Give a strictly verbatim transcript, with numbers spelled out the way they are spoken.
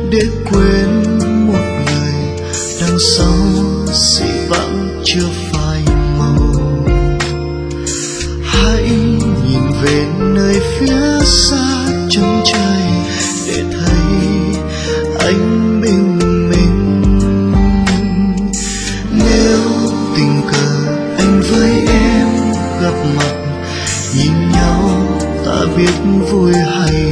để quên một người đằng sau dị vãng chưa phai màu. Hãy nhìn về nơi phía xa chân trời để thấy anh bình minh. Nếu tình cờ anh với em gặp mặt, nhìn nhau ta biết vui hay